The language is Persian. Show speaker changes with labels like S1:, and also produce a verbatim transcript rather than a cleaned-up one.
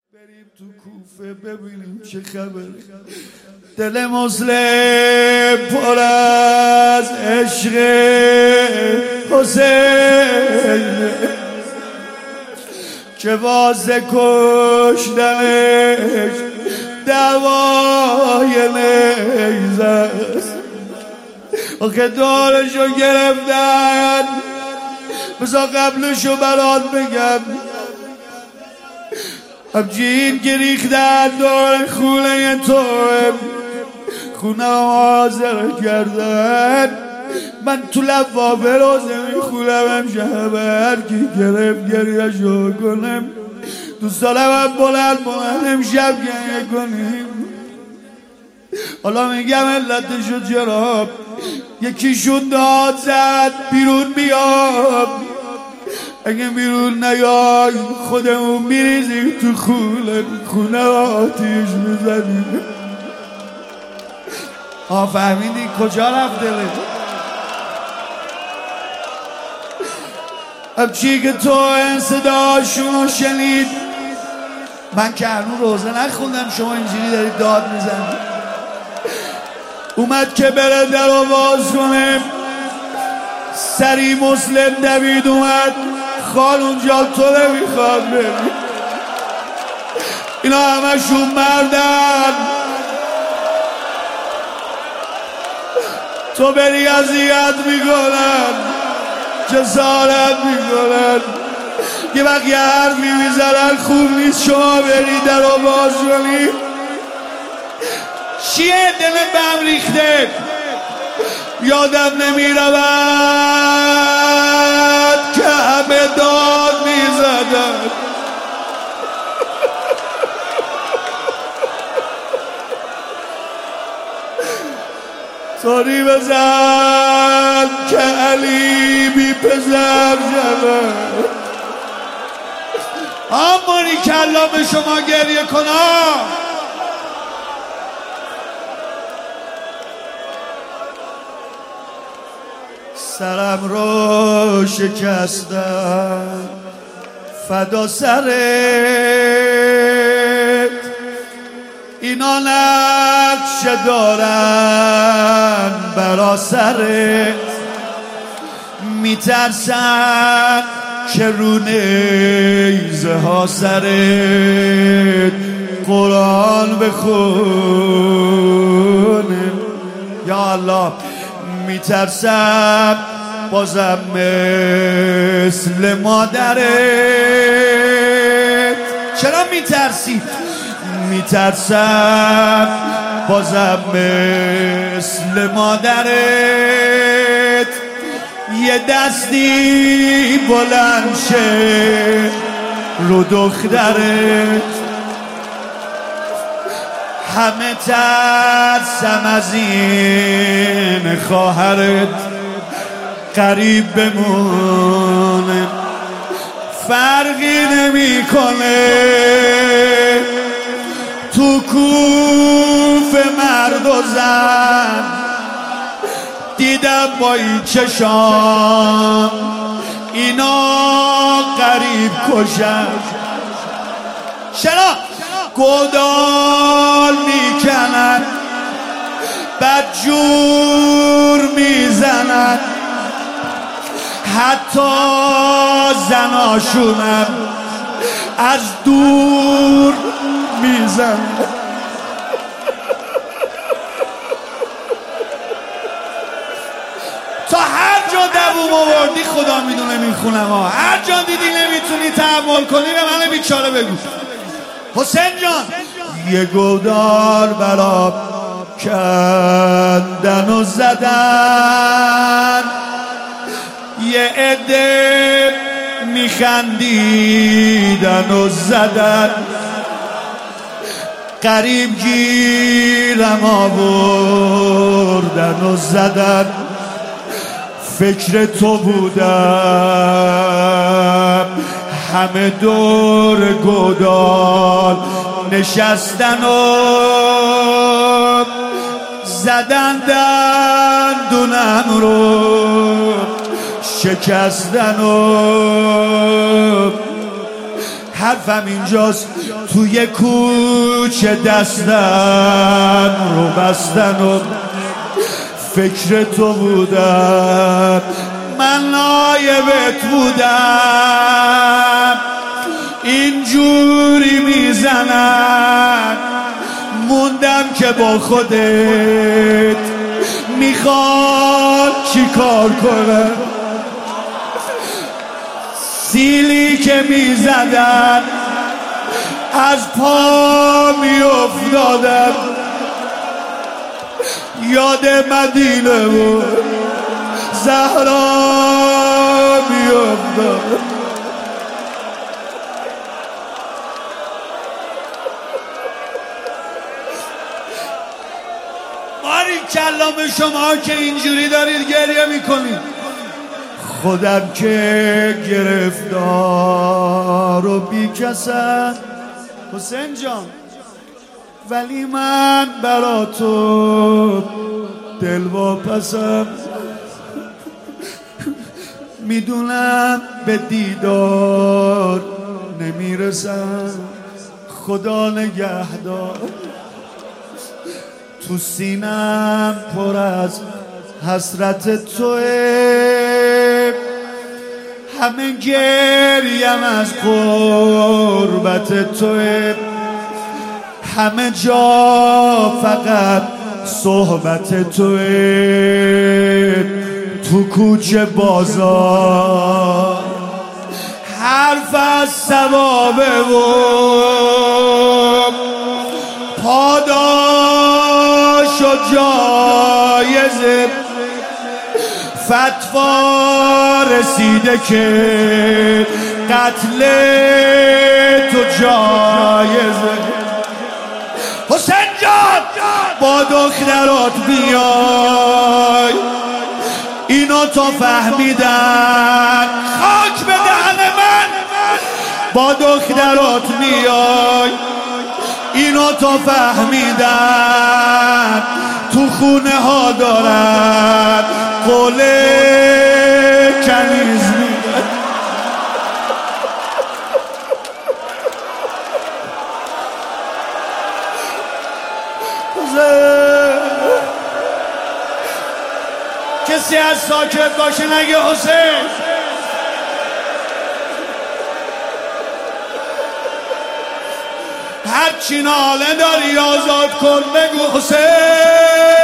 S1: بریم تو کوفه ببینیم چه خبره. دل مسلم پر از عشق حسین که واسه کشتنش دوای نیزه است. آخه دارشو گرفتن، بذار قبلشو برات بگم. همچین که ریختن دور خونه تو، خونه حاضر کردن. من تو لفافه روزه میخونم، امشب هرکی گرفت گریه‌شو کنم. دوست دارم بلند بلند امشب گریه کنیم. حالا میگم علتشو چرا. یکیشون داد زد بیرون بیام، اگه بیرون نیای خودمون میریزیم تو خونه خونه آتیش میزنیم. ها فهمیدی کجا رفت دلت؟ همچی که تو این صداشونو شنید، من که هنون روزه نخوندم شما اینجوری دارید داد میزنید. اومد که بره در رو باز کنه، سری مسلم دوید اومد. خانون جان تو نمیخواد بری، اینا همشون مردن، تو بری اذیت میکنن، جسارت میکنن، یه وقت یه حرفی میزنن. خوب نیست شما بری در رو باز کنی. چیه دلت به هم ریخته؟ یادم نمیرود که همه داد میزدن. طوری بزن که علی بی پسر شود. آمونی کلا به شما گریه کنم. سرم رو شکستم فدا سرت، اینا نقش دارن برا سرت. میترسن که رو نیزه ها سرت قرآن بخونه. یا الله، میترسم بازم مثل مادرت. چرا میترسی؟ میترسم بازم مثل مادرت یه دستی بلند شه رو دخترت. همه ترسم از این خواهرت قریب بمونه. فرقی نمیکنه تو کوفه مرد و زن. دیدم با این چشام اینا قریب کشن. چرا؟ گودال میکنن، بدجور میزنن، حتی زناشونم از دور میزنن. تا هر جا دووم آوردی خدا میدونه میخونم ها. هر جا دیدی نمیتونی تحمل کنی به من بیچاره بگو. حسین جان یه گودال برا کندن و زدن، یه عده میخندیدن و زدن. قریب گیرم آوردن و زدن. فکر تو بودم همه دور گودال نشستن و زدن دندونم رو شکستن و حرفم اینجاست توی کوچه دستم رو بستن و فکر تو بودم، من نایبت بودم، اینجوری میزنن موندم که با خودت میخواد چی کار کنم. سیلی که میزدن از پا میافتادم، یاد مدینه و زهرا میافتادم. باری کلام شما که اینجوری دارید گریه میکنید، خودم که گرفتار و بیکسم حسین جان، ولی من برا تو دل واپسم. میدونم به دیدار نمیرسم، خدا نگهدار. تو سینم پر از حسرت توه، همه گریم از قربت توه، همه جا فقط صحبت توه. تو کوچه بازار حرف از ثوابه و پاداش و جایزه، فتوا رسیده که قتل تو جایزه. حسین جان با دخترات بیای، اینو تا فهمیدن خاک به دهن من. با دخترات بیای، اینو تا فهمیدن تو خونه ها دارن قول کنیز میدن. کسی از ساکت باشه نگه حسین. هرچی ناله داری آزاد کن بگو حسین.